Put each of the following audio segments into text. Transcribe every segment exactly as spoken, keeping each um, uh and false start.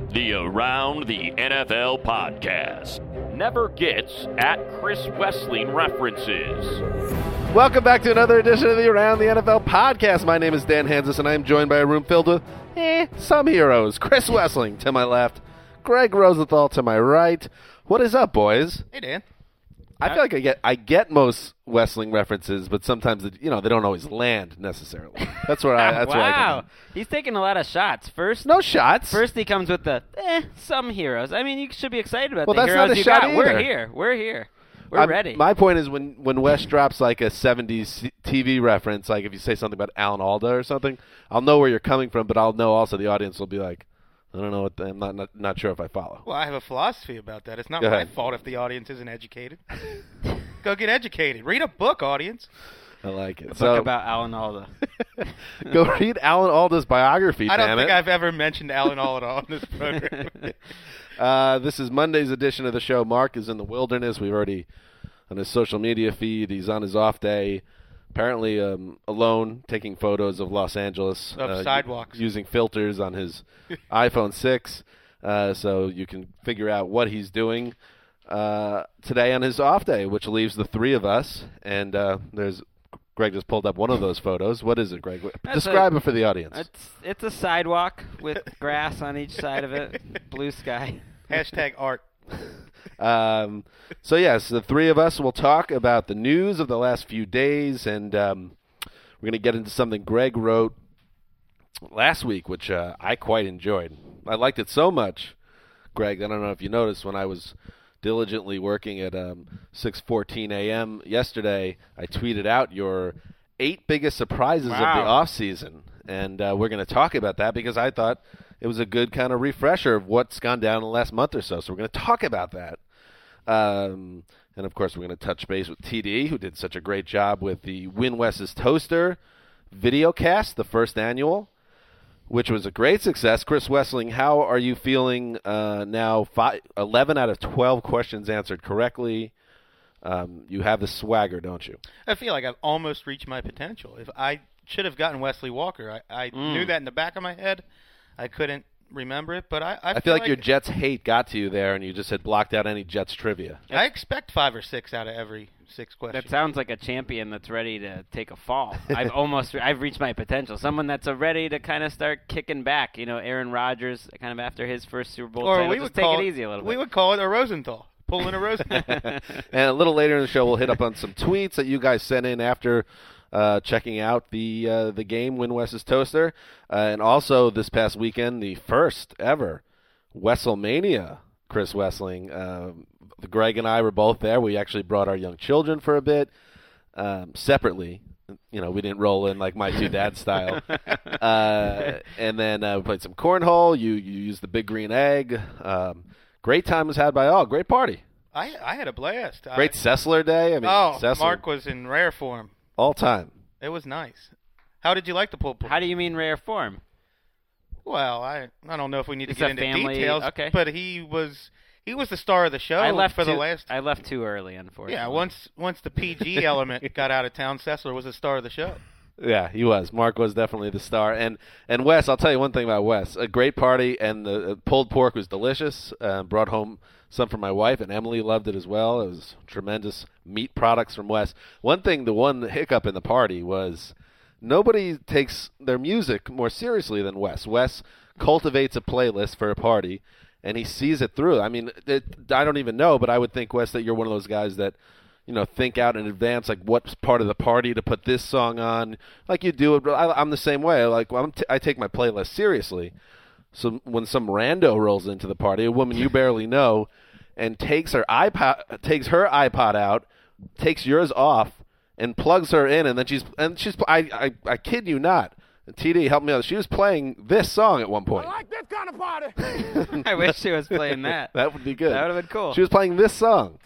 The Around the N F L podcast never gets at Chris Wessling references. Welcome back to another edition of the Around the N F L podcast. My name is Dan Hansis, and I am joined by a room filled with, eh, some heroes. Chris Wessling to my left, Greg Rosenthal to my right. What is up, boys? Hey, Dan. I feel like I get I get most Wessling references, but sometimes you know they don't always land necessarily. That's where I. That's wow, where I come in. He's taking a lot of shots. First, no shots. First, he comes with the eh, some heroes. I mean, you should be excited about well, the that's heroes not a you shot got. either. We're here. We're here. We're I'm, ready. My point is when when Wes drops like a seventies T V reference, like if you say something about Alan Alda or something, I'll know where you're coming from, but I'll know also the audience will be like, I don't know what the, I'm not, not not sure if I follow. Well, I have a philosophy about that. It's not Go my ahead. fault if the audience isn't educated. Go get educated. Read a book, audience. I like it. a so, book about Alan Alda. go read Alan Alda's biography. I don't damn think it. I've ever mentioned Alan Alda on this program. uh, this is Monday's edition of the show. Mark is in the wilderness. We've already on his social media feed. He's on his off day. Apparently um, alone, taking photos of Los Angeles. Of uh, sidewalks. Using filters on his iPhone six. Uh, so you can figure out what he's doing uh, today on his off day, which leaves the three of us. And uh, there's Greg just pulled up one of those photos. What is it, Greg? That's Describe a, it for the audience. It's, it's a sidewalk with grass on each side of it, blue sky. Hashtag art. Um, so, yes, the three of us will talk about the news of the last few days, and um, we're going to get into something Greg wrote last week, which uh, I quite enjoyed. I liked it so much, Greg, I don't know if you noticed when I was diligently working at um, six fourteen a.m. yesterday, I tweeted out your eight biggest surprises Wow. of the offseason, and uh, we're going to talk about that because I thought it was a good kind of refresher of what's gone down in the last month or so. So we're going to talk about that. Um, and, of course, we're going to touch base with T D, who did such a great job with the Win Wes's Toaster videocast, the first annual, which was a great success. Chris Wessling, how are you feeling uh, now? Five, eleven out of twelve questions answered correctly. Um, you have the swagger, don't you? I feel like I've almost reached my potential. If I should have gotten Wesley Walker. I, I Mm. knew that in the back of my head. I couldn't remember it, but I, I, I feel like, your Jets hate got to you there, and you just had blocked out any Jets trivia. I expect five or six out of every six questions. That sounds like a champion that's ready to take a fall. I've almost, I've reached my potential. Someone that's uh, ready to kind of start kicking back. You know, Aaron Rodgers, kind of after his first Super Bowl or title. we Just would take call it easy a little We bit. would call it a Rosenthal. Pulling a Rosenthal. And a little later in the show, we'll hit up on some tweets that you guys sent in after uh, checking out the uh, the game, Win Wes's Toaster. Uh, and also this past weekend, the first ever WrestleMania, Chris Wessling. Um, Greg and I were both there. We actually brought our young children for a bit um, separately. You know, we didn't roll in like my two dads style. Uh, and then uh, we played some cornhole. You, you used the big green egg. Um, great time was had by all. Great party. I I had a blast. Great I, Sessler Day. I mean, oh, Sessler, Mark was in rare form. all time. It was nice. How did you like the pull pull? How do you mean rare form? Well, I I don't know if we need to It's get a into family- details, okay. but he was he was the star of the show I left for the too, last. I left too early, unfortunately. Yeah, once once the P G element got out of town, Sessler was the star of the show. Yeah, he was. Mark was definitely the star. And and Wes, I'll tell you one thing about Wes. A great party, and the uh, pulled pork was delicious. Uh, brought home some for my wife, and Emily loved it as well. It was tremendous meat products from Wes. One thing, the one hiccup in the party was nobody takes their music more seriously than Wes. Wes cultivates a playlist for a party, and he sees it through. I mean, it, I don't even know, but I would think, Wes, that you're one of those guys that, you know, think out in advance, like what's part of the party to put this song on, like you do it. I, I'm the same way. Like well, I'm t- I take my playlist seriously. So when some rando rolls into the party, a woman you barely know, and takes her iPod, takes her iPod out, takes yours off, and plugs her in, and then she's and she's I I, I kid you not. T D, help me out. She was playing this song at one point. I like this kind of party. I wish she was playing that. That would be good. That would have been cool. She was playing this song.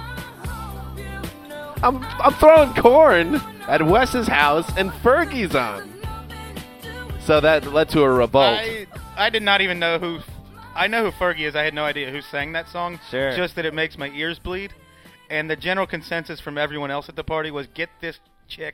I'm I'm throwing corn at Wes's house, and Fergie's on. So that led to a revolt. I I did not even know who. I know who Fergie is. I had no idea who sang that song. Sure. Just that it makes my ears bleed. And the general consensus from everyone else at the party was, get this chick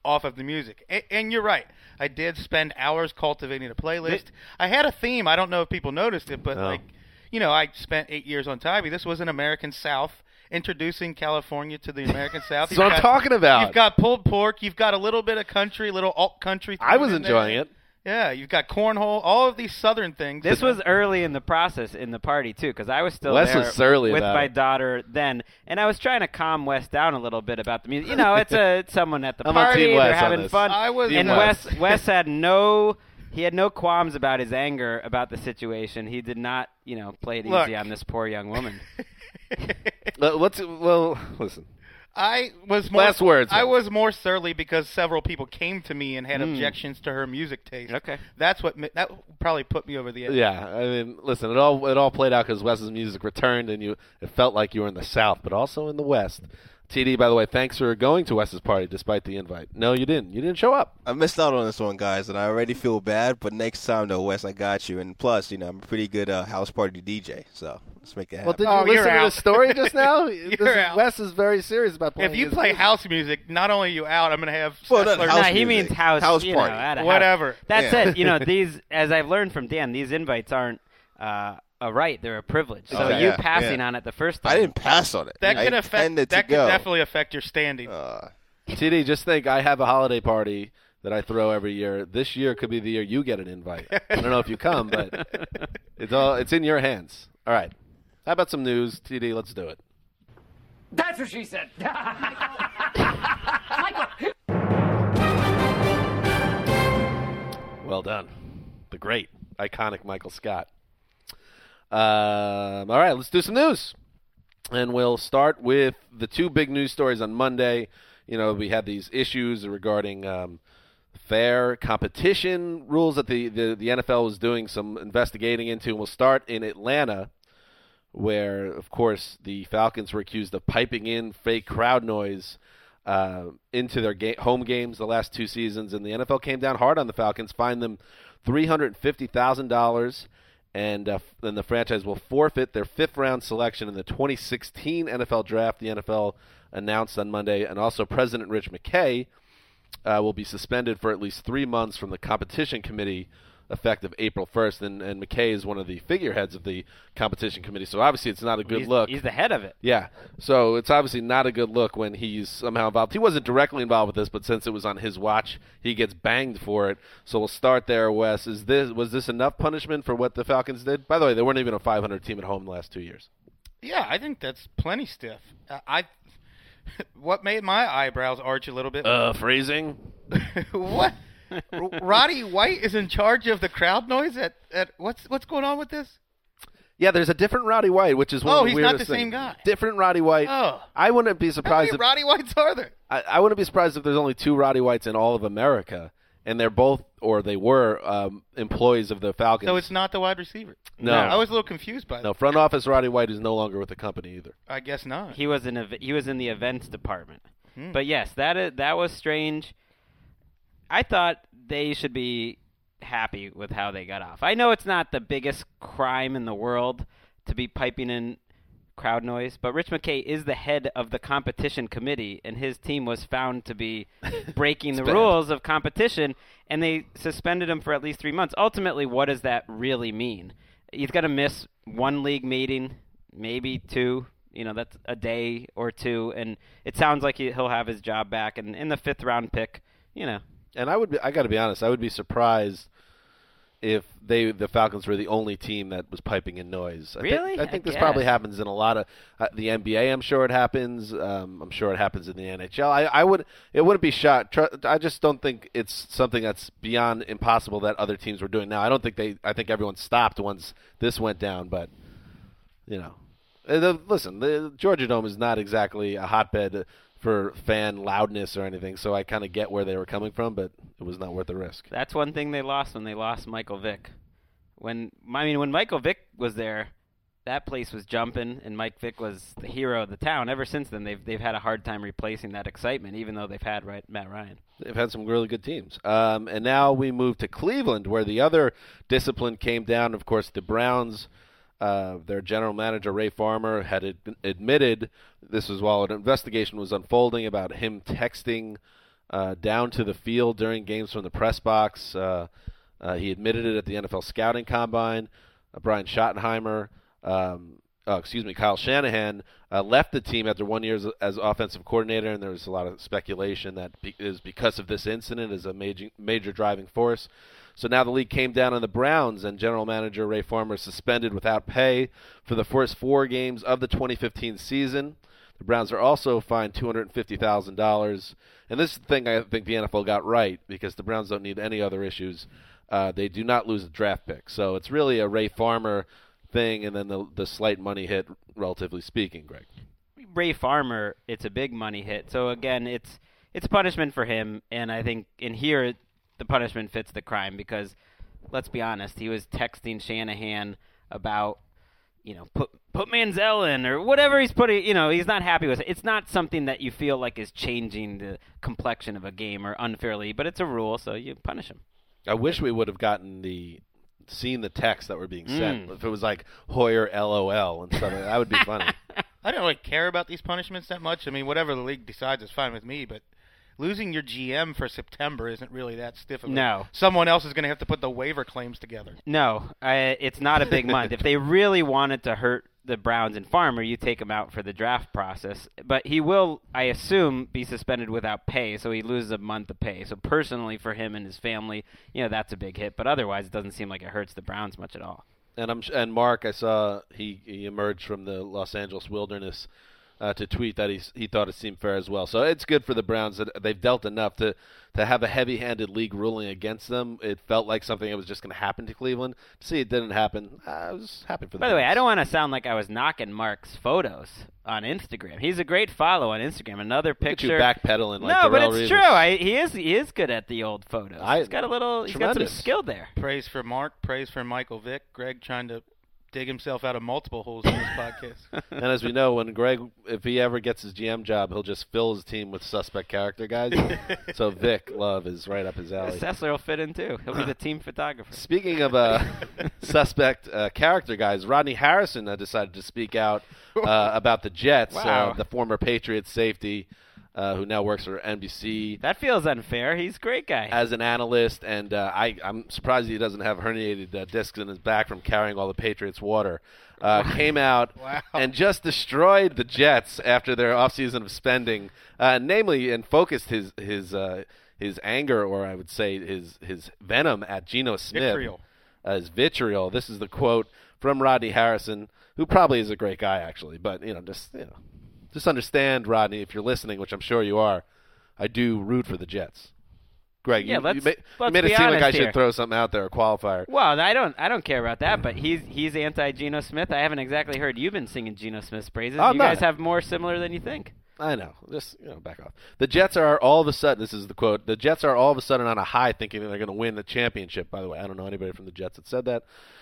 off of the music. And, and you're right. I did spend hours cultivating a playlist. I had a theme. I don't know if people noticed it, but No. like, you know, I spent eight years on Tybee. This was an American South, introducing California to the American South. That's what I'm You've talking about. You've got pulled pork. You've got a little bit of country, little alt country. I was in there. enjoying it. Yeah, you've got cornhole, all of these southern things. This was early in the process in the party too, because I was still Wes there was surly with about my it. daughter then, and I was trying to calm Wes down a little bit about the music. You know, it's a it's someone at the I'm on party, Team Wes they're on having this. fun, I was and Team Wes Wes. Wes had no he had no qualms about his anger about the situation. He did not, you know, play it Look. easy on this poor young woman. Uh, What's well? Listen. I was more, Last words, I Wes. was more surly because several people came to me and had Mm. objections to her music taste. Okay. That's what ma- that probably put me over the edge. Yeah, I mean, listen, it all it all played out because Wes's music returned, and you it felt like you were in the South, but also in the West. T D, by the way, thanks for going to Wes's party despite the invite. No, you didn't. You didn't show up. I missed out on this one, guys, and I already feel bad. But next time, though, Wes, I got you. And plus, you know, I'm a pretty good uh, house party D J, so let's make it happen. Well, did Oh, you you're listen to out. the story just now? You're This is- out. Wes is very serious about playing. If you his play music. house music, not only are you out, I'm going to have Well, not Sessler- house no, he music. means house, House you party. know, at a house. Whatever. That's Yeah. it. You know, these, as I've learned from Dan, these invites aren't uh, a right; they're a privilege. So Oh, you yeah, passing yeah. on it the first time. I didn't pass on it. That I could affect. intended That to could go. definitely affect your standing. Uh, T D, just think, I have a holiday party that I throw every year. This year could be the year you get an invite. I don't know if you come, but it's all it's in your hands. All right. How about some news, T D? Let's do it. That's what she said. Well done. The great, iconic Michael Scott. Um, all right, let's do some news. And we'll start with the two big news stories on Monday. You know, we had these issues regarding um, fair competition rules that the, the, the N F L was doing some investigating into. And we'll start in Atlanta, where, of course, the Falcons were accused of piping in fake crowd noise uh, into their ga- home games the last two seasons. And the N F L came down hard on the Falcons, fined them three hundred fifty thousand dollars. And uh, then the franchise will forfeit their fifth-round selection in the twenty sixteen N F L Draft. The N F L announced on Monday, and also President Rich McKay uh, will be suspended for at least three months from the competition committee, effective April first. And, and McKay is one of the figureheads of the competition committee, so obviously it's not a good he's, look. He's the head of it. Yeah, so it's obviously not a good look when he's somehow involved. He wasn't directly involved with this, but since it was on his watch, he gets banged for it. So we'll start there, Wes. Is this was this enough punishment for what the Falcons did? By the way, they weren't even a five hundred team at home the last two years. Yeah, I think that's plenty stiff. Uh, I. What made my eyebrows arch a little bit? Uh, phrasing. What? R- Roddy White is in charge of the crowd noise at, at what's what's going on with this? Yeah, there's a different Roddy White, which is one Oh, of the he's not weirdest the same things. guy. Different Roddy White. Oh. I wouldn't be How surprised many if Roddy Whites are there? I, I wouldn't be surprised if there's only two Roddy Whites in all of America, and they're both, or they were, um, employees of the Falcons. So it's not the wide receiver. No. I was a little confused by that. no front office Roddy White is no longer with the company either. I guess not. He was in ev- he was in the events department. Hmm. But yes, that is, that was strange. I thought they should be happy with how they got off. I know it's not the biggest crime in the world to be piping in crowd noise, but Rich McKay is the head of the competition committee, and his team was found to be breaking the bad. rules of competition, and they suspended him for at least three months. Ultimately, what does that really mean? He's going to miss one league meeting, maybe two. You know, that's a day or two, and it sounds like he, he'll have his job back. And in the fifth round pick, you know, And I would be, I got to be honest, I would be surprised if they the Falcons were the only team that was piping in noise. I Really? Think, I think I this probably guess. happens in a lot of uh, the N B A. I'm sure it happens. Um, I'm sure it happens in the N H L. I, I would it wouldn't be shot. Tr- I just don't think it's something that's beyond impossible that other teams were doing. Now I don't think they. I think everyone stopped once this went down. But you know, uh, the, listen, the Georgia Dome is not exactly a hotbed for fan loudness or anything, so I kind of get where they were coming from, but it was not worth the risk. that's one thing they lost when they lost Michael Vick. When I mean, when Michael Vick was there, that place was jumping, and Mike Vick was the hero of the town. Ever since then, they've they've had a hard time replacing that excitement, even though they've had right, Matt Ryan. They've had some really good teams. Um, and now we move to Cleveland, where the other discipline came down. Of course, the Browns, uh, their general manager, Ray Farmer, had ad- admitted, this was while an investigation was unfolding about him texting uh, down to the field during games from the press box. Uh, uh, he admitted it at the N F L Scouting Combine. Uh, Brian Schottenheimer, um, oh, excuse me, Kyle Shanahan uh, left the team after one year as, as offensive coordinator, and there was a lot of speculation that be- is because of this incident as a major, major driving force. So now the league came down on the Browns, and general manager Ray Farmer suspended without pay for the first four games of the twenty fifteen season. The Browns are also fined two hundred fifty thousand dollars. And this is the thing I think the N F L got right, because the Browns don't need any other issues. Uh, they do not lose a draft pick. So it's really a Ray Farmer thing, and then the, the slight money hit, relatively speaking, Greg. Ray Farmer, it's a big money hit. So, again, it's it's punishment for him, and I think in here the punishment fits the crime because, let's be honest, he was texting Shanahan about, you know, put put Manziel in or whatever he's putting, you know, he's not happy with it. It's not something that you feel like is changing the complexion of a game or unfairly, but it's a rule, so you punish him. I wish we would have gotten the seen the texts that were being sent. Mm. If it was like Hoyer LOL and stuff, that would be funny. I don't really care about these punishments that much. I mean, whatever the league decides is fine with me, but losing your G M for September isn't really that stiff of a... No. Someone else is going to have to put the waiver claims together. No, I, it's not a big month. If they really wanted to hurt the Browns and Farmer, you take him out for the draft process. But he will, I assume, be suspended without pay, so he loses a month of pay. So personally for him and his family, you know, that's a big hit. But otherwise, it doesn't seem like it hurts the Browns much at all. And I'm and Mark, I saw he, he emerged from the Los Angeles wilderness uh, to tweet that he he thought it seemed fair as well. So it's good for the Browns that they've dealt enough to to have a heavy-handed league ruling against them. It felt like something that was just going to happen to Cleveland. To see it didn't happen, I was happy for them. By the way, I don't want to sound like I was knocking Mark's photos on Instagram. He's a great follow on Instagram. Another picture. Look at you backpedaling like no, Darrell but it's Revis. true. I, he is he is good at the old photos. I, he's got a little. He's got tremendous. some skill there. Praise for Mark, praise for Michael Vick. Greg trying to dig himself out of multiple holes in this podcast. And as we know, when Greg, if he ever gets his G M job, he'll just fill his team with suspect character guys. So Vic Love is right up his alley. Sessler will fit in too. He'll be the team photographer. Speaking of uh, suspect uh, character guys, Rodney Harrison uh, decided to speak out uh, about the Jets, Wow. uh, the former Patriots safety uh, who now works for N B C. That feels unfair. He's a great guy. As an analyst, and uh, I, I'm surprised he doesn't have herniated uh, discs in his back from carrying all the Patriots' water. Uh, came out Wow. and just destroyed the Jets after their offseason of spending, uh, namely, and focused his his uh, his anger, or I would say his his venom at Geno Smith. Vitriol. Uh, his vitriol. This is the quote from Rodney Harrison, who probably is a great guy, actually, but you know, just you know. Just understand, Rodney, if you're listening, which I'm sure you are, I do root for the Jets. Greg, Yeah, you, let's- you, ma- let's you made be it seem like I honest should here. throw something out there, a qualifier. Well, I don't. I don't care about that. But he's he's anti Geno Smith. I haven't exactly heard you've been singing Geno Smith's praises. I'm you not. guys have more similar than you think. I know. Just, you know, back off. The Jets are all of a sudden, this is the quote, the Jets are all of a sudden on a high thinking that they're going to win the championship. By the way, I don't know anybody from the Jets that said that.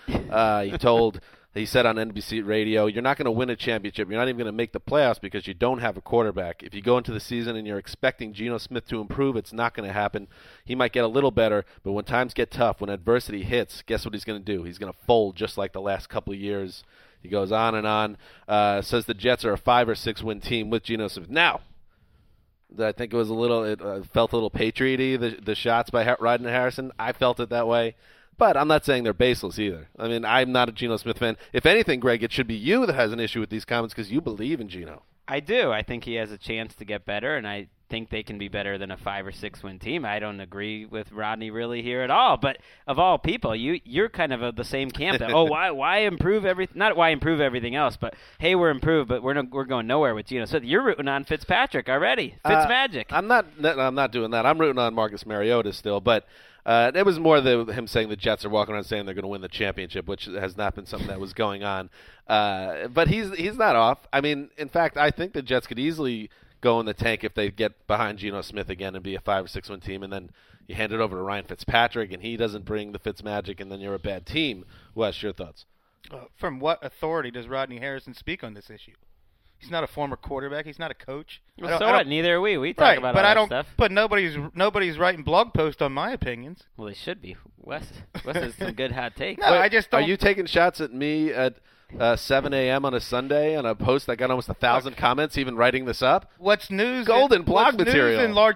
Uh, he told, he said on N B C radio, you're not going to win a championship. You're not even going to make the playoffs because you don't have a quarterback. If you go into the season and you're expecting Geno Smith to improve, it's not going to happen. He might get a little better, but when times get tough, when adversity hits, guess what he's going to do? He's going to fold just like the last couple of years. He goes on and on, uh, says the Jets are a five or six win team with Geno Smith. Now, I think it was a little, it uh, felt a little patrioty, the, the shots by ha- Rodney Harrison. I felt it that way. But I'm not saying they're baseless either. I mean, I'm not a Geno Smith fan. If anything, Greg, it should be you that has an issue with these comments because you believe in Geno. I do. I think he has a chance to get better, and I think they can be better than a five or six win team. I don't agree with Rodney really here at all. But of all people, you you're kind of of the same camp that oh why why improve everything? Not why improve everything else, but hey we're improved, but we're no, we're going nowhere with Geno Smith. You're rooting on Fitzpatrick already. Fitz Uh, magic. I'm not. I'm not doing that. I'm rooting on Marcus Mariota still, but uh, it was more the him saying the Jets are walking around saying they're going to win the championship, which has not been something that was going on. Uh, but he's he's not off. I mean, in fact, I think the Jets could easily go in the tank if they get behind Geno Smith again and be a five or six win team, and then you hand it over to Ryan Fitzpatrick, and he doesn't bring the Fitz magic, and then you're a bad team. Wes, your thoughts? Uh, from what authority does Rodney Harrison speak on this issue? He's not a former quarterback. He's not a coach. I Well, don't- so I don't- what? Neither are we. We talk Right, about but all I that don't. stuff. But nobody's nobody's writing blog posts on my opinions. Well, they should be. Wes, Wes has some good hot takes. No, I just Are don't. you taking shots at me at uh, seven a.m. on a Sunday on a post that got almost a thousand comments, even writing this up? What's news? Golden in, blog what's material. News in large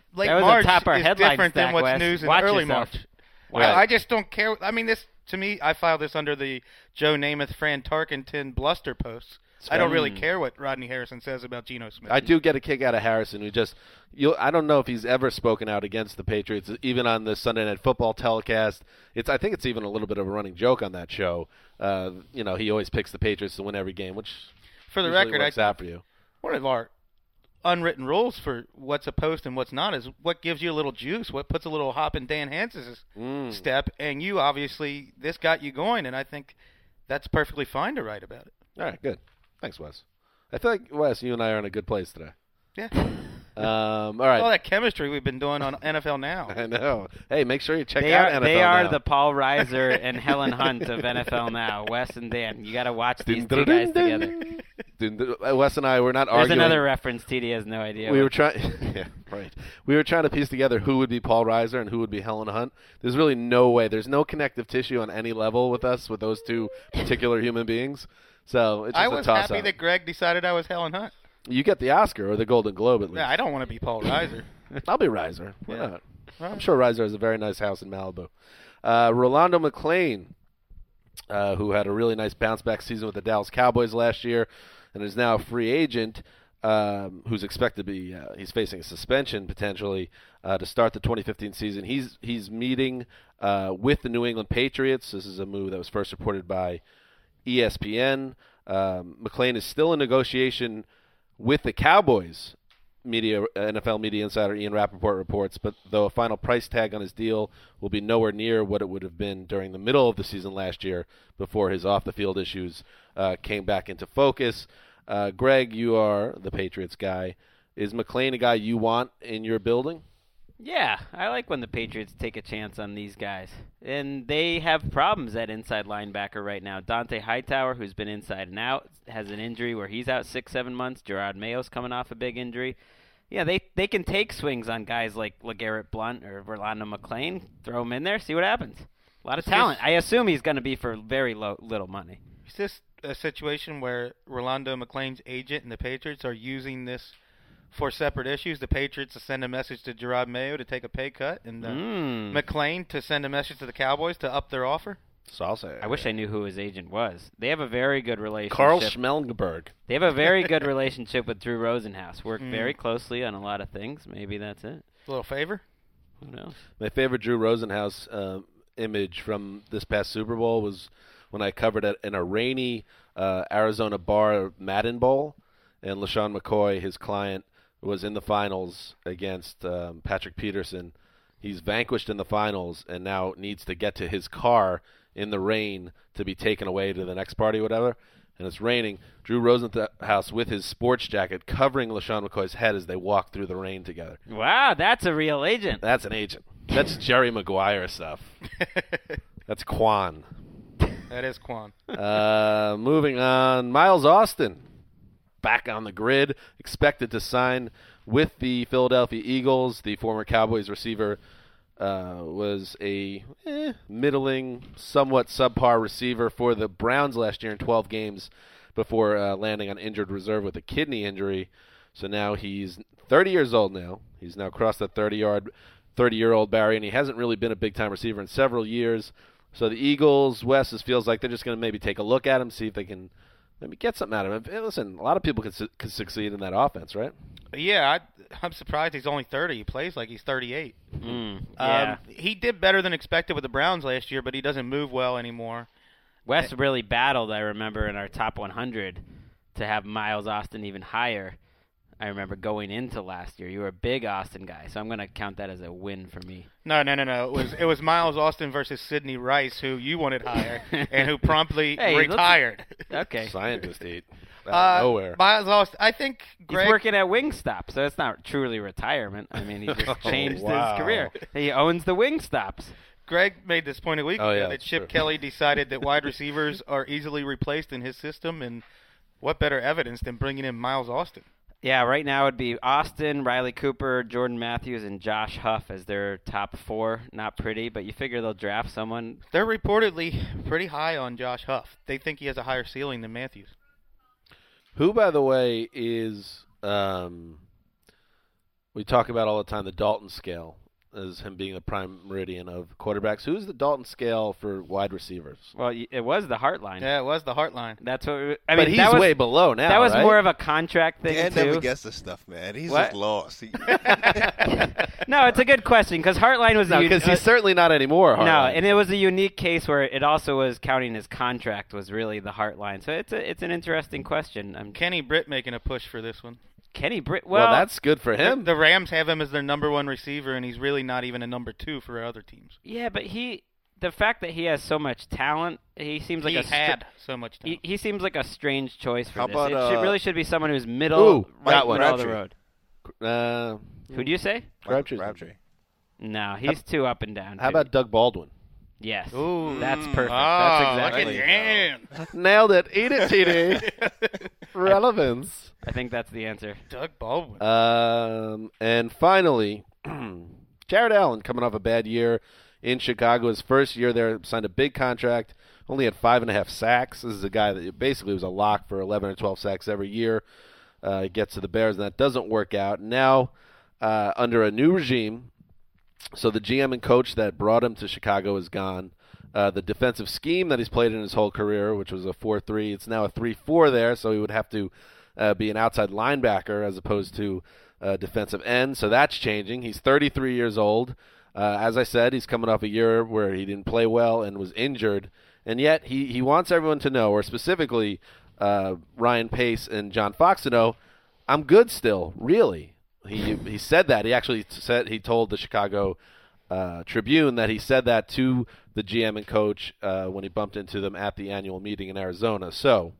late That was March atop our is headline different stack, than what's Wes. news in Watch early yourself. March. Right. I, I just don't care. I mean, this to me, I file this under the Joe Namath, Fran Tarkenton bluster posts. I don't really Mm. care what Rodney Harrison says about Geno Smith. I do get a kick out of Harrison, who just you. I don't know if he's ever spoken out against the Patriots, even on the Sunday Night Football telecast. It's I think it's even a little bit of a running joke on that show. Uh, you know, he always picks the Patriots to win every game, which For the usually record, works I, out for you. one of our unwritten rules for what's a post and what's not is what gives you a little juice, what puts a little hop in Dan Hansen's Mm. step, and you obviously this got you going, and I think that's perfectly fine to write about it. All right, good. Thanks, Wes. I feel like Wes, you and I are in a good place today. Yeah, Um, all right. all that chemistry we've been doing on N F L Now. I know. Hey, make sure you check They out are N F L they are Now. the Paul Reiser and Helen Hunt of N F L Now. Wes and Dan, you got to watch these Dun, two dun, guys dun, together. dun. Dude, uh, Wes and I were not There's arguing. another reference. T D has no idea. We what- were trying, yeah, right. We were trying to piece together who would be Paul Reiser and who would be Helen Hunt. There's really no way. There's no connective tissue on any level with us with those two particular human beings. So it's just I a was toss happy up. that Greg decided I was Helen Hunt. You get the Oscar or the Golden Globe at least. Yeah, I don't want to be Paul Reiser. I'll be Reiser. Why Yeah. not? I'm sure Reiser has a very nice house in Malibu. Uh, Rolando McClain, uh, who had a really nice bounce back season with the Dallas Cowboys last year, and is now a free agent, um, who's expected to be uh, he's facing a suspension potentially uh, to start the twenty fifteen season. He's he's meeting uh, with the New England Patriots. This is a move that was first reported by E S P N. Um, McClain is still in negotiation with the Cowboys. Media N F L media insider Ian Rappaport reports, but though a final price tag on his deal will be nowhere near what it would have been during the middle of the season last year before his off-the-field issues uh, came back into focus. Uh, Greg, you are the Patriots guy. Is McClain a guy you want in your building? Yeah, I like when the Patriots take a chance on these guys. And they have problems at inside linebacker right now. Dante Hightower, who's been inside and out, has an injury where he's out six, seven months. Gerard Mayo's coming off a big injury. Yeah, they they can take swings on guys like LeGarrette Blount or Rolando McClain. Throw him in there, see what happens. A lot of talent. I assume he's going to be for very low, little money. Is this a situation where Rolando McClain's agent and the Patriots are using this for separate issues? The Patriots to send a message to Gerard Mayo to take a pay cut, and uh, Mm. McClain to send a message to the Cowboys to up their offer? So I'll say. I wish I knew who his agent was. They have a very good relationship. Carl Schmelgenberg. They have a very good relationship with Drew Rosenhaus. Work Mm. very closely on a lot of things. Maybe that's it. A little favor? Who knows? My favorite Drew Rosenhaus uh, image from this past Super Bowl was when I covered it in a rainy uh, Arizona bar Madden Bowl, and LaShawn McCoy, his client, was in the finals against um, Patrick Peterson. He's vanquished in the finals and now needs to get to his car in the rain to be taken away to the next party, whatever. And it's raining. Drew Rosenhaus with his sports jacket covering LaShawn McCoy's head as they walk through the rain together. Wow, that's a real agent. That's an agent. That's Jerry Maguire stuff. That's Quan. That is Quan. Uh, moving on, Miles Austin back on the grid, expected to sign with the Philadelphia Eagles. The former Cowboys receiver uh, was a eh, middling, somewhat subpar receiver for the Browns last year in twelve games before uh, landing on injured reserve with a kidney injury. So now he's thirty years old now. He's now crossed the thirty-yard, thirty-year-old barrier, and he hasn't really been a big-time receiver in several years. So the Eagles, Wes, it feels like they're just going to maybe take a look at him, see if they can maybe get something out of him. Hey, listen, a lot of people could, su- could succeed in that offense, right? Yeah, I, I'm surprised he's only thirty. He plays like he's thirty-eight. Mm, yeah. Um, he did better than expected with the Browns last year, but he doesn't move well anymore. Wes really battled, I remember, in our top one hundred to have Miles Austin even higher. I remember going into last year. You were a big Austin guy, so I'm going to count that as a win for me. No, no, no, no. It was it was Miles Austin versus Sidney Rice, who you wanted higher, and who promptly Hey, let's- retired. Okay. Scientist eat. Out Uh, of nowhere. Miles Austin. I think Greg. He's working at Wingstop, so it's not truly retirement. I mean, he just changed wow. his career. He owns the Wingstops. Greg made this point a week Oh, ago yeah, that that's Chip true. Kelly decided that wide receivers are easily replaced in his system, and what better evidence than bringing in Miles Austin? Yeah, right now it'd be Austin, Riley Cooper, Jordan Matthews, and Josh Huff as their top four. Not pretty, but you figure they'll draft someone. They're reportedly pretty high on Josh Huff. They think he has a higher ceiling than Matthews. Who, by the way, is um, we talk about all the time the Dalton scale as him being the prime meridian of quarterbacks. Who's the Dalton scale for wide receivers? Well, y- it was the Heartline. Yeah, it was the Heartline. That's what. We, I but mean, he's that was, way below now. That was right? more of a contract thing Dan too. never gets this stuff, man. He's What? just lost. He, No, it's a good question because Heartline was No, a because uh, he's certainly not anymore. no, Hartline. and it was a unique case where it also was counting his contract was really the Heartline. So it's a, it's an interesting question. I'm Kenny Britt making a push for this one. Kenny Britt. well, Well, that's good for him. The Rams have him as their number one receiver, and he's really not even a number two for other teams. yeah, but he the fact that he has so much talent, he seems like he a str- had so much time. He, he seems like a strange choice for How this. about, it should, uh, really should be someone who's middle, Ooh, right got one. middle of the Crabtree. road. uh, Who do you say? Crabtree's- Crabtree. No, he's too up and down. How too. about Doug Baldwin? Yes, Ooh. that's perfect. Oh, that's exactly. look at Dan. Nailed it. Eat it, T D. Relevance. I think that's the answer. Doug Baldwin. Um, and finally, Jared Allen coming off a bad year in Chicago. His first year there, signed a big contract. Only had five and a half sacks. This is a guy that basically was a lock for eleven or twelve sacks every year. Uh, he gets to the Bears, and that doesn't work out. Now, uh, under a new regime, so the G M and coach that brought him to Chicago is gone. Uh, the defensive scheme that he's played in his whole career, which was a four three, it's now a three four there, so he would have to uh, be an outside linebacker as opposed to uh, defensive end. So that's changing. He's thirty-three years old. Uh, as I said, he's coming off a year where he didn't play well and was injured, and yet he, he wants everyone to know, or specifically uh, Ryan Pace and John Fox to know, I'm good still, really. He he said that. He actually said he told the Chicago uh, Tribune that he said that to the G M and coach uh, when he bumped into them at the annual meeting in Arizona. So,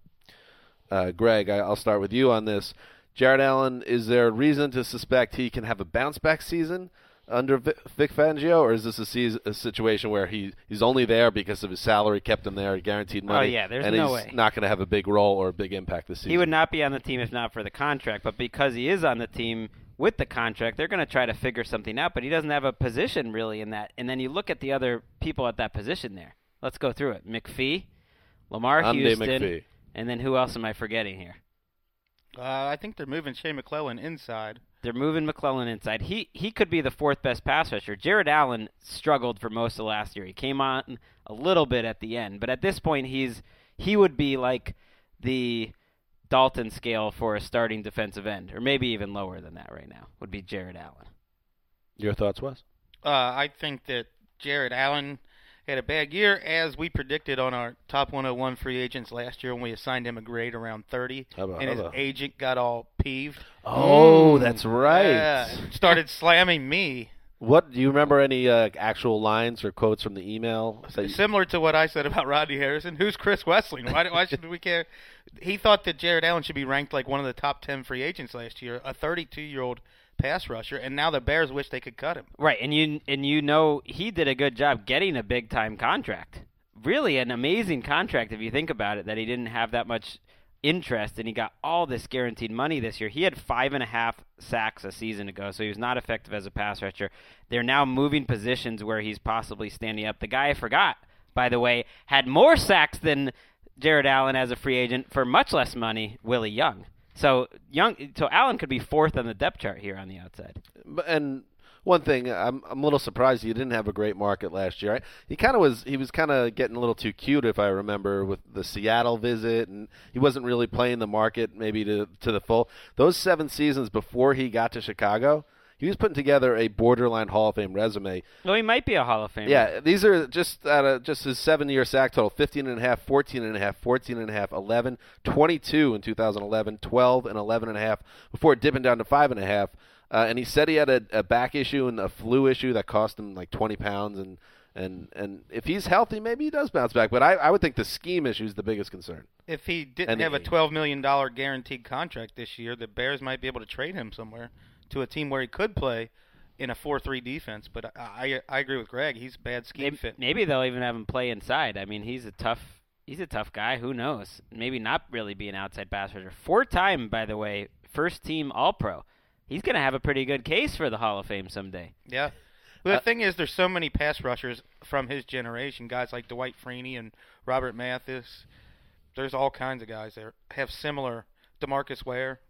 uh, Greg, I, I'll start with you on this. Jared Allen, is there a reason to suspect he can have a bounce-back season under Vic Vic Fangio, or is this a, season, a situation where he, he's only there because of his salary, kept him there, guaranteed money, Oh, yeah, there's and no he's way. not going to have a big role or a big impact this season? He would not be on the team if not for the contract, but because he is on the team with the contract, they're going to try to figure something out, but he doesn't have a position really in that. And then you look at the other people at that position there. Let's go through it. McPhee, Lamar Ande Houston, McPhee. and then who else am I forgetting here? Uh, I think they're moving Shea McClellan inside. They're moving McClellan inside. He he could be the fourth best pass rusher. Jared Allen struggled for most of last year. He came on a little bit at the end, but at this point he's he would be like the Dalton scale for a starting defensive end, or maybe even lower than that right now, would be Jared Allen. Your thoughts, Wes? Uh, I think that Jared Allen had a bad year, as we predicted on our top one oh one free agents last year when we assigned him a grade around thirty, How about- and his how about- agent got all peeved. Oh, that's right. Yeah, started slamming me. What do you remember? Any uh, actual lines or quotes from the email? that you- Similar to what I said about Rodney Harrison. Who's Chris Wessling? Why, why should we care? He thought that Jared Allen should be ranked like one of the top ten free agents last year, a thirty-two-year-old pass rusher, and now the Bears wish they could cut him. Right, and you and you know he did a good job getting a big time contract. Really an amazing contract if you think about it, that he didn't have that much interest and he got all this guaranteed money this year. He had five and a half sacks a season ago, so he was not effective as a pass rusher. They're now moving positions where he's possibly standing up. The guy I forgot, by the way, had more sacks than Jared Allen as a free agent for much less money, Willie Young. So Young, so Allen could be fourth on the depth chart here on the outside. But- And one thing, I'm I'm a little surprised he didn't have a great market last year. He kind of was he was kind of getting a little too cute, if I remember, with the Seattle visit, and he wasn't really playing the market maybe to to the full. Those seven seasons before he got to Chicago, he was putting together a borderline Hall of Fame resume. Well, he might be a Hall of Famer. Yeah, these are just at a, just his seven-year sack total: fifteen and a half, fourteen and a half, fourteen and a half, eleven, twenty-two in two thousand eleven, twelve and eleven and a half before dipping down to five and a half. Uh, and he said he had a, a back issue and a flu issue that cost him like twenty pounds. And, and, and if he's healthy, maybe he does bounce back. But I, I would think the scheme issue is the biggest concern. If he didn't And have a he- twelve million dollars guaranteed contract this year, the Bears might be able to trade him somewhere to a team where he could play in a four three defense. But I, I I agree with Greg. He's a bad scheme Maybe, fit. maybe they'll even have him play inside. I mean, he's a tough he's a tough guy. Who knows? Maybe not really be an outside pass rusher. Four-time, by the way, first-team All-Pro. He's going to have a pretty good case for the Hall of Fame someday. Yeah. But the Uh, thing is, there's so many pass rushers from his generation, guys like Dwight Freeney and Robert Mathis. There's all kinds of guys there have similar. DeMarcus Ware.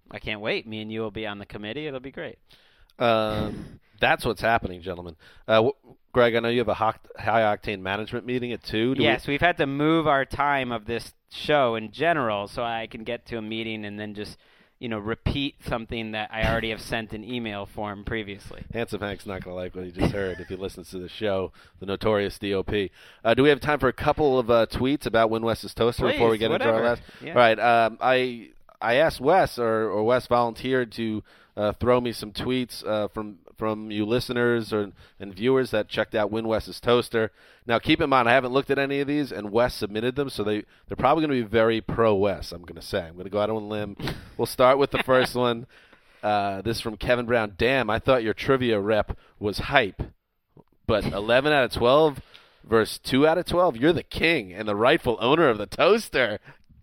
I can't wait. Me and you will be on the committee. It'll be great. Um, that's what's happening, gentlemen. Uh, w- Greg, I know you have a high octane management meeting at two. Do yes, we- we've had to move our time of this show in general so I can get to a meeting and then just, you know, repeat something that I already have sent in email form previously. Handsome Hank's not going to like what he just heard if he listens to the show, the notorious D O P. Uh, do we have time for a couple of uh, tweets about Win Wes's Toaster Please, before we get whatever. into our last? Yeah. All right. Um, I I asked Wes, or, or Wes volunteered to uh, throw me some tweets uh, from from you listeners or and viewers that checked out Win Wes's Toaster. Now, keep in mind, I haven't looked at any of these, and Wes submitted them, so they, they're probably going to be very pro-Wes, I'm going to say. I'm going to go out on a limb. We'll start with the first one. Uh, this is from Kevin Brown. Damn, I thought your trivia rep was hype, but eleven out of twelve versus two out of twelve, you're the king and the rightful owner of the Toaster.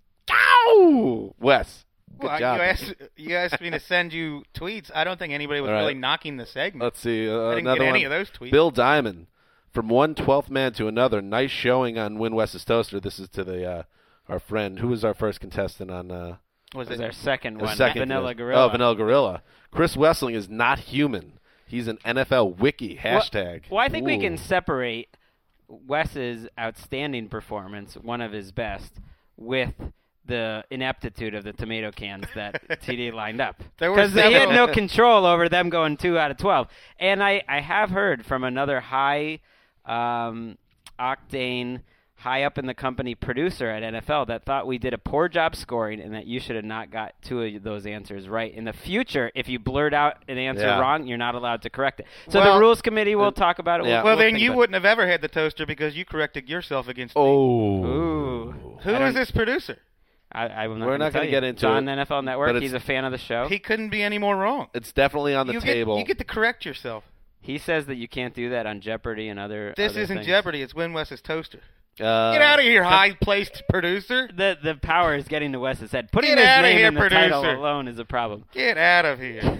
Ow! Wes. Good Well, job. you asked, you asked me to send you tweets. I don't think anybody was All right. really knocking the segment. Let's see. Uh, I didn't another get one. any of those tweets. Bill Diamond. From one twelfth man to another. Nice showing on Win Wes's Toaster. This is to the uh, our friend. Who was our first contestant on uh, was This is it? our second the one, second Vanilla contestant? Gorilla. Oh, Vanilla Gorilla. Chris Wessling is not human. He's an N F L wiki hashtag. Well, well I think we Ooh. can separate Wes's outstanding performance, one of his best, with the ineptitude of the tomato cans that T D lined up. There were Because he had several- no control over them going two out of twelve. And I, I have heard from another high um, octane, high up in the company producer at N F L that thought we did a poor job scoring and that you should have not got two of those answers right. In the future, if you blurt out an answer Yeah. wrong, you're not allowed to correct it. So Well, the rules committee will talk about it. yeah. Well, We'll then think you about it. wouldn't have ever had the toaster because you corrected yourself against me. Oh. Ooh. Who I don't- is this producer? I, I will not We're gonna not tell gonna you. get into it's on it, the N F L but Network. it's- He's a fan of the show. He couldn't be any more wrong. It's definitely on the you table. Get, you get to correct yourself. He says that you can't do that on Jeopardy and other. This other isn't things. Jeopardy. It's Win Wes's toaster. Uh, Get out of here, high-placed producer. The the power is getting to Wes's head. Putting Get his outta name here, in the title producer. alone is a problem. Get out of here.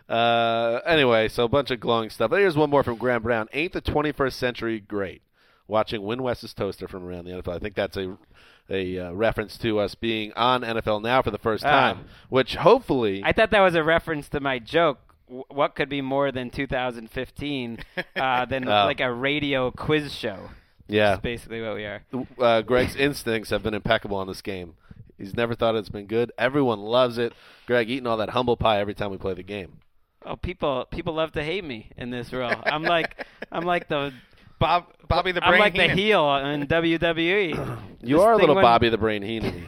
Uh, anyway, so a bunch of glowing stuff. Here's one more from Graham Brown. Ain't the twenty-first century great? Watching Win Wes's Toaster from around the N F L. I think that's a a uh, reference to us being on N F L Now for the first Ah. time, which hopefully I thought that was a reference to my joke. W- What could be more than two thousand fifteen uh, than Oh. like a radio quiz show? yeah, That's basically what we are. uh, Greg's instincts have been impeccable on this game. He's never thought it's been good. Everyone loves it. Greg eating all that humble pie every time we play the game. Oh, people people love to hate me in this role. I'm like I'm like the Bob, Bobby the I'm Brain like the Heenan. heel in W W E. You This are a thing little went- Bobby the Brain Heenan.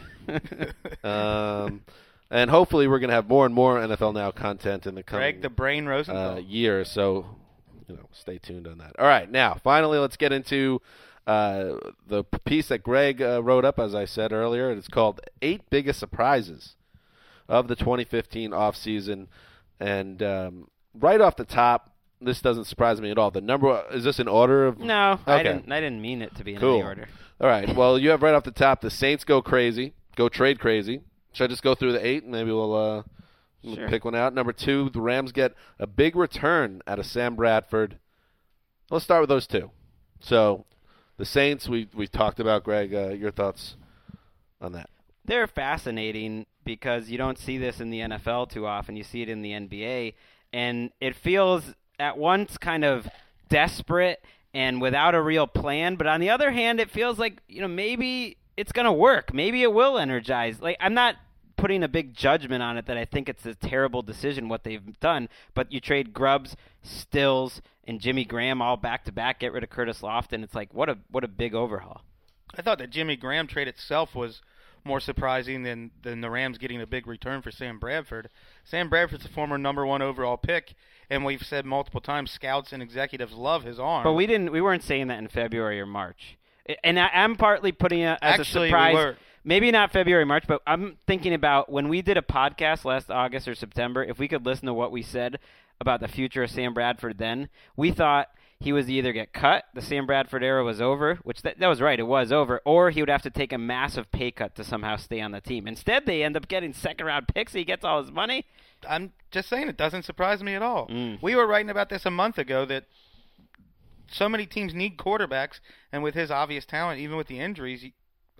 um, and hopefully we're going to have more and more N F L Now content in the coming Greg the Brain Rosenthal. uh, year. So, you know, stay tuned on that. All right, now finally, let's get into uh, the p- piece that Greg uh, wrote up, as I said earlier. It's called Eight Biggest Surprises of the twenty fifteen offseason. And um, right off the top, this doesn't surprise me at all. The number is this in order of? No, I Okay. didn't. I didn't mean it to be in Cool. any order. All right. Well, you have right off the top the Saints go crazy, go trade crazy. Should I just go through the eight and maybe we'll uh, we'll Sure. pick one out? Number two, the Rams get a big return out of Sam Bradford. Let's start with those two. So, the Saints, we we talked about. Greg, uh, your thoughts on that? They're fascinating because you don't see this in the N F L too often. You see it in the N B A, and it feels at once kind of desperate and without a real plan. But on the other hand, it feels like, you know, maybe it's going to work. Maybe it will energize. Like, I'm not putting a big judgment on it that I think it's a terrible decision what they've done, but you trade Grubbs, Stills, and Jimmy Graham all back to back, get rid of Curtis Lofton. It's like, what a what a big overhaul. I thought the Jimmy Graham trade itself was more surprising than, than the Rams getting a big return for Sam Bradford. Sam Bradford's a former number one overall pick, and we've said multiple times scouts and executives love his arm. But we didn't. We weren't saying that in February or March. I- And I, I'm partly putting it as Actually, we a surprise. were. Maybe not February, March, but I'm thinking about when we did a podcast last August or September. If we could listen to what we said about the future of Sam Bradford, then we thought he was either get cut, the Sam Bradford era was over, which that, that was right, it was over, or he would have to take a massive pay cut to somehow stay on the team. Instead, they end up getting second round picks. He gets all his money. I'm just saying it doesn't surprise me at all. Mm. We were writing about this a month ago that so many teams need quarterbacks, and with his obvious talent, even with the injuries, he-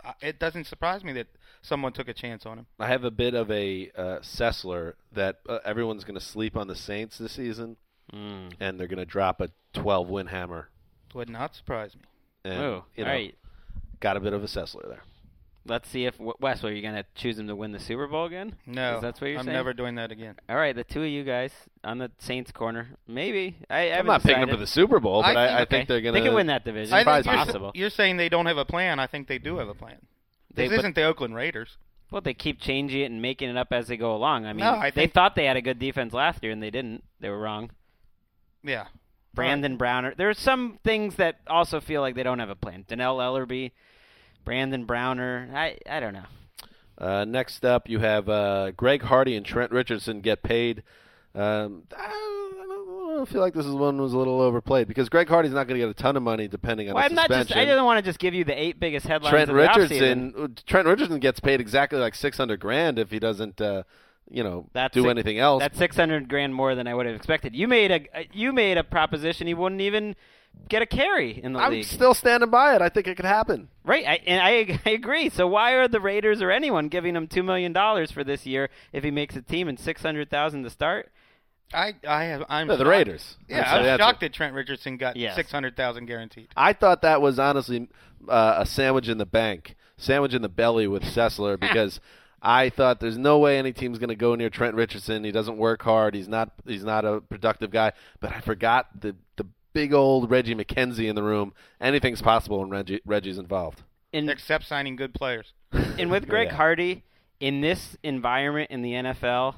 uh, it doesn't surprise me that someone took a chance on him. I have a bit of a uh, Sessler that uh, everyone's going to sleep on the Saints this season, Mm. and they're going to drop a twelve-win hammer. Would not surprise me. And, Oh, you all know, right. got a bit of a Sessler there. Let's see if Wes, are you going to choose him to win the Super Bowl again? No, Is that what you're I'm saying? never doing that again. All right, the two of you guys on the Saints corner. Maybe. I, I I'm haven't not picking them decided. for the Super Bowl, but I I, think- I Okay. think they're going They to. can win that division. I It's think you're, possible. you're saying they don't have a plan. I think they do have a plan. They- This but- isn't the Oakland Raiders. Well, they keep changing it and making it up as they go along. I mean, No, I they think- thought they had a good defense last year, and they didn't. They were wrong. Yeah. Brandon Browner. There's some things that also feel like they don't have a plan. Donnell Ellerby, Brandon Browner. I I don't know. Uh, next up, you have uh, Greg Hardy and Trent Richardson get paid. Um, I, don't, I feel like this is one was a little overplayed because Greg Hardy's not going to get a ton of money depending on Well, a I'm not suspension. just. I didn't want to just give you the eight biggest headlines. Trent of the Richardson, offseason. Trent Richardson gets paid exactly like six hundred grand if he doesn't, uh, you know, That's do six- anything else. That's six hundred grand more than I would have expected. You made a you made a proposition he wouldn't even get a carry in the I'm league. still standing by it. I think it could happen. Right, I, and I, I agree. So why are the Raiders or anyone giving him two million dollars for this year if he makes a team and six hundred thousand to start? I I have I'm No, the shocked. Raiders. Yeah, That's I was the answer. shocked that Trent Richardson got Yes. six hundred thousand guaranteed. I thought that was honestly uh, a sandwich in the bank, sandwich in the belly with Sessler because I thought there's no way any team's going to go near Trent Richardson. He doesn't work hard. He's not he's not a productive guy. But I forgot the the big old Reggie McKenzie in the room. Anything's possible when Reggie Reggie's involved. And Except signing good players. and with Greg Yeah. Hardy in this environment in the N F L,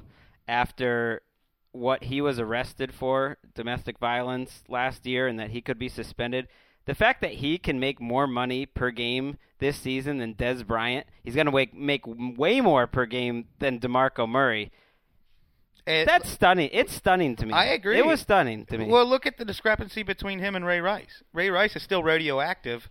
after what he was arrested for, domestic violence last year, and that he could be suspended, the fact that he can make more money per game this season than Des Bryant, he's going to make, make way more per game than DeMarco Murray. It- That's stunning. It's stunning to me. I agree. It was stunning to me. Well, look at the discrepancy between him and Ray Rice. Ray Rice is still radioactive.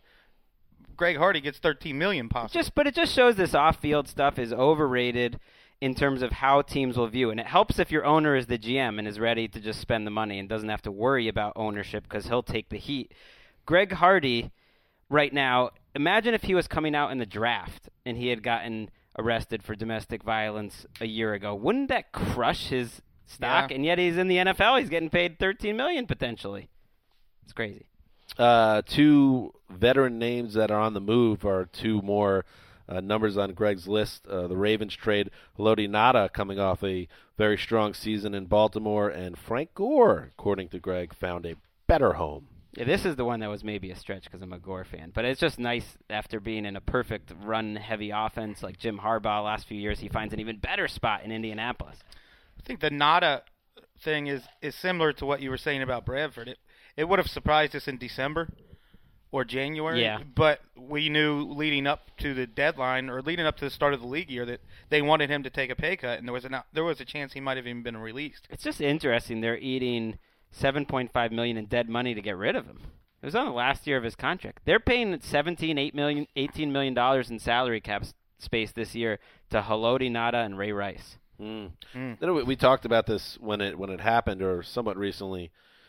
Greg Hardy gets thirteen million possible. Just, but it just shows this off-field stuff is overrated in terms of how teams will view, and it helps if your owner is the G M and is ready to just spend the money and doesn't have to worry about ownership because he'll take the heat. Greg Hardy, right now, imagine if he was coming out in the draft and he had gotten arrested for domestic violence a year ago. Wouldn't that crush his stock? Yeah. And yet he's in the N F L. He's getting paid thirteen million dollars potentially. It's crazy. Uh, two veteran names that are on the move are two more uh, numbers on Greg's list. Uh, the Ravens trade Lodi Nada coming off a very strong season in Baltimore, and Frank Gore, according to Greg, found a better home. Yeah, this is the one that was maybe a stretch because I'm a Gore fan. But it's just nice after being in a perfect run-heavy offense like Jim Harbaugh last few years, he finds an even better spot in Indianapolis. I think the Nada thing is, is similar to what you were saying about Bradford. It it would have surprised us in December or January. Yeah. But we knew leading up to the deadline or leading up to the start of the league year that they wanted him to take a pay cut, and there was a there was a chance he might have even been released. It's just interesting. They're eating seven point five million dollars in dead money to get rid of him. It was on the last year of his contract. They're paying seventeen, eight million, eighteen million dollars in salary cap s- space this year to Haloti Nada and Ray Rice. Mm. Mm. You know, we, we talked about this when it when it happened, or somewhat recently,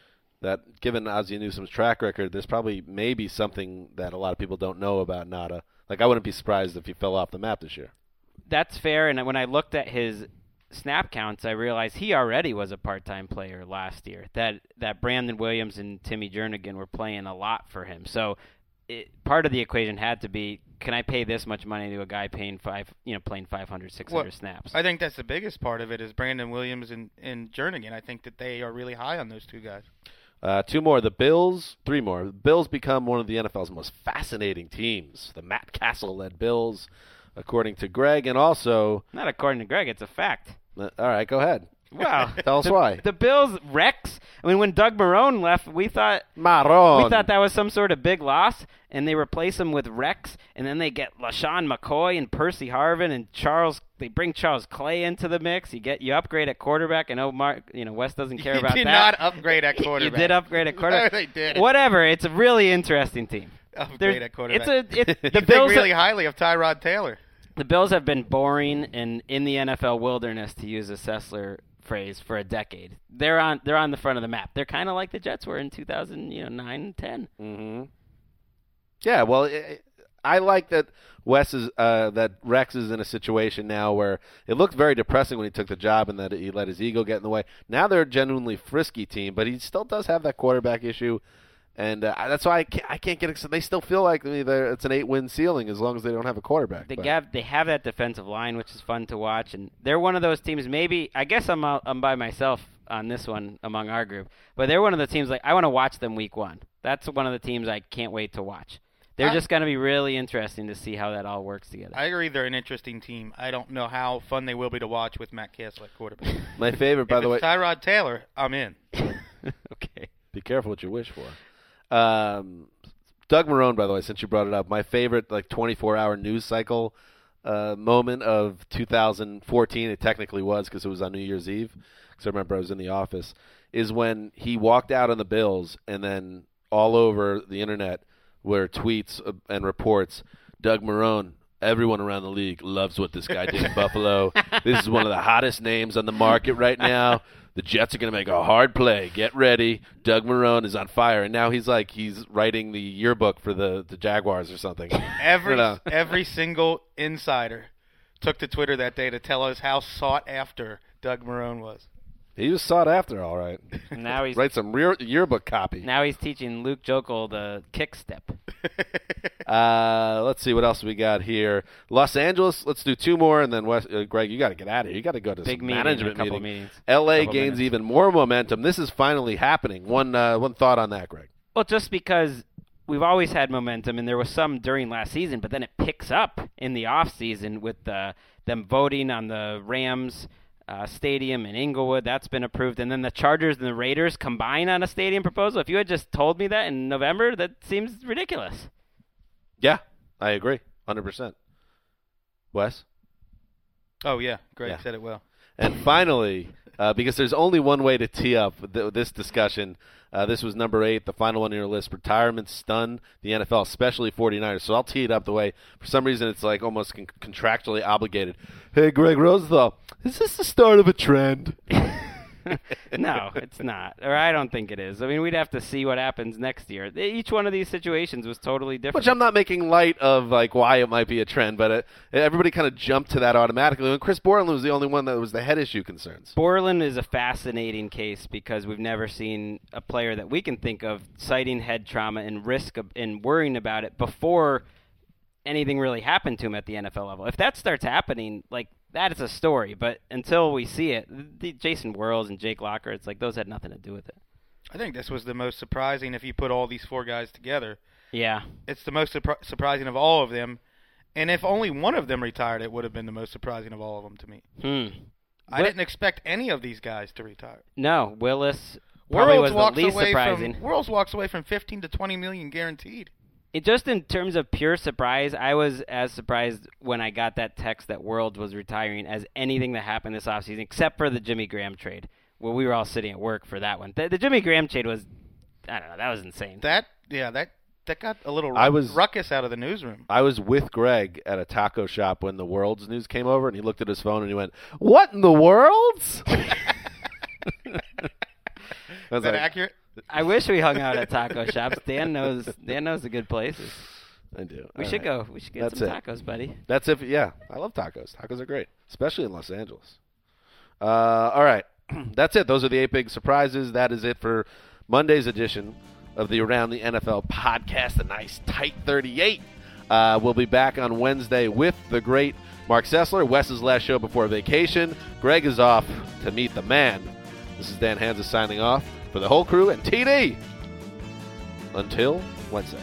that given Ozzie Newsome's track record, there's probably maybe something that a lot of people don't know about Nada. Like, I wouldn't be surprised if he fell off the map this year. That's fair, and when I looked at his snap counts, I realized he already was a part-time player last year. That that Brandon Williams and Timmy Jernigan were playing a lot for him. So it, part of the equation had to be, can I pay this much money to a guy paying five, you know, playing five hundred, six hundred Well, snaps? I think that's the biggest part of it is Brandon Williams and, and Jernigan. I think that they are really high on those two guys. Uh, two more. The Bills, three more. The Bills become one of the N F L's most fascinating teams. The Matt Castle-led Bills, according to Greg, and also... Not according to Greg, it's a fact. Uh, all right, go ahead. Wow. Tell us the, why. The Bills, Rex, I mean, when Doug Marrone left, we thought... Marron. We thought that was some sort of big loss, and they replace him with Rex, and then they get LaShawn McCoy and Percy Harvin and Charles. They bring Charles Clay into the mix. You get you upgrade at quarterback. I know Mark, you know Wes doesn't care You about did that. not upgrade at quarterback. You did upgrade at quarterback. No, they did. Whatever. It's a really interesting team. Upgrade There's- at quarterback. It's a it, you the think Bills. really highly of Tyrod Taylor. The Bills have been boring and in the N F L wilderness, to use a Sessler phrase, for a decade. They're on they're on the front of the map. They're kind of like the Jets were in two thousand, you know, nine and ten. Mm-hmm. Yeah, well, it, I like that Wes is uh, that Rex is in a situation now where it looked very depressing when he took the job and that he let his ego get in the way. Now they're a genuinely frisky team, but he still does have that quarterback issue. And uh, that's why I can't, I can't get excited. They still feel like I mean, it's an eight-win ceiling as long as they don't have a quarterback. They but. have they have that defensive line, which is fun to watch, and they're one of those teams. Maybe I guess I'm out, I'm by myself on this one among our group, but they're one of the teams like I want to watch them week one. That's one of the teams I can't wait to watch. They're I, just going to be really interesting to see how that all works together. I agree they're an interesting team. I don't know how fun they will be to watch with Matt Castle at quarterback. My favorite, by if the it's way, Tyrod Taylor. I'm in. Okay. Be careful what you wish for. Um, Doug Marrone, by the way, since you brought it up, my favorite like twenty-four hour news cycle uh, moment of two thousand fourteen, it technically was because it was on New Year's Eve, because I remember I was in the office, is when he walked out on the Bills and then all over the internet were tweets and reports, Doug Marrone, everyone around the league loves what this guy did in Buffalo. This is one of the hottest names on the market right now. The Jets are going to make a hard play. Get ready. Doug Marrone is on fire. And now he's like he's writing the yearbook for the, the Jaguars or something. Every you know? every single insider took to Twitter that day to tell us how sought after Doug Marrone was. He was sought after, all right. Now he's Write some rear, yearbook copy. Now he's teaching Luke Jokel the kick step. uh, let's see what else we got here. Los Angeles. Let's do two more, and then West, uh, Greg, you got to get out of here. You got to go to Big some meeting, management a couple meeting. meetings. L A couple gains minutes. even more momentum. This is finally happening. One uh, one thought on that, Greg. Well, just because we've always had momentum, and there was some during last season, but then it picks up in the off season with uh, them voting on the Rams. Uh, stadium in Inglewood, that's been approved. And then the Chargers and the Raiders combine on a stadium proposal. If you had just told me that in November, that seems ridiculous. Yeah, I agree. one hundred percent. Wes? Oh, yeah. Greg Yeah. said it well. And finally, uh, because there's only one way to tee up th- this discussion, uh, this was number eight, the final one on your list. Retirement stunned the N F L, especially 49ers. So I'll tee it up the way, for some reason, it's like almost con- contractually obligated. Hey, Greg Rosenthal, is this the start of a trend? No, it's not. Or I don't think it is. I mean, we'd have to see what happens next year. Each one of these situations was totally different. Which I'm not making light of, like, why it might be a trend, but it, everybody kind of jumped to that automatically. And Chris Borland was the only one that was the head issue concerns. Borland is a fascinating case because we've never seen a player that we can think of citing head trauma and risk of, and worrying about it before anything really happened to him at the N F L level. If that starts happening, like, that is a story, but until we see it, the Jason Worrells and Jake Locker, it's like those had nothing to do with it. I think this was the most surprising if you put all these four guys together. Yeah. It's the most surpri- surprising of all of them. And if only one of them retired, it would have been the most surprising of all of them to me. Hmm. I But- didn't expect any of these guys to retire. No, Willis probably was the walks least away surprising. From, Worrells walks away from fifteen to twenty million guaranteed. It just in terms of pure surprise, I was as surprised when I got that text that World was retiring as anything that happened this offseason, except for the Jimmy Graham trade, where we were all sitting at work for that one. The, the Jimmy Graham trade was, I don't know, that was insane. That, yeah, that that got a little I was- ruckus out of the newsroom. I was with Greg at a taco shop when the World's news came over, and he looked at his phone and he went, "What in the world's?" I was Is that like, accurate? I wish we hung out at taco shops. Dan knows Dan knows the good places. I do. We All should right. go. We should get That's some it. tacos, buddy. That's if yeah, I love tacos. Tacos are great, especially in Los Angeles. Uh, all right, that's it. Those are the eight big surprises. That is it for Monday's edition of the Around the N F L podcast. A nice tight thirty-eight. Uh, we'll be back on Wednesday with the great Mark Sessler. Wes's last show before vacation. Greg is off to meet the man. This is Dan Hansa signing off for the whole crew and T D. Until Wednesday.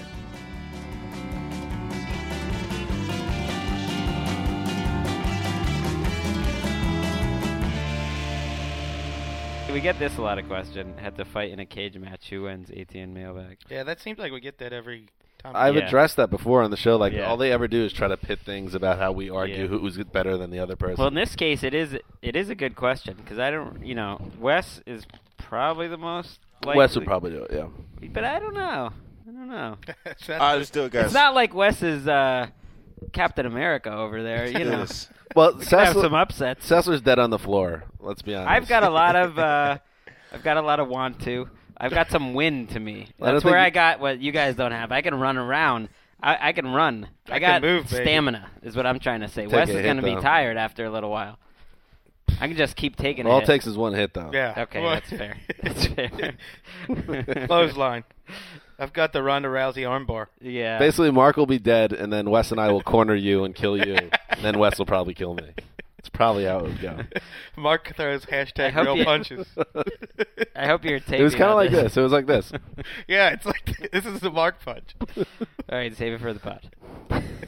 We get this a lot of question. Had to fight in a cage match. Who wins? A T N mailbag. Yeah, that seems like we get that every time. I've Yeah. addressed that before on the show. Like Yeah. all they ever do is try to pit things about how we argue Yeah. who's better than the other person. Well, in this case, it is it is a good question because I don't, you know, Wes is probably the most likely. Wes would probably do it. Yeah. But I don't know. I don't know. That's All right, let's do it, guys. It's not like Wes is uh, Captain America over there. You know, Yes. Well, we could have some Sessler, upsets. Sessler's dead on the floor. Let's be honest. I've got a lot of uh, I've got a lot of want to. I've got some win to me. I don't That's where think I you- got what you guys don't have. I can run around. I, I can run. I, I got can move, baby. stamina, is what I'm trying to say. Take Wes a is hit, going to be though. tired after a little while. I can just keep taking All it. it takes is one hit, though. Yeah. Okay, Well- that's fair. That's fair. Clothesline. I've got the Ronda Rousey armbar. Yeah. Basically, Mark will be dead, and then Wes and I will corner you and kill you. And then Wes will probably kill me. It's probably how it would go. Mark throws I hashtag hope real you- punches. I hope you're taping. It was kind of on like this. It was like this. Yeah, it's like this is the Mark punch. All right, save it for the pod.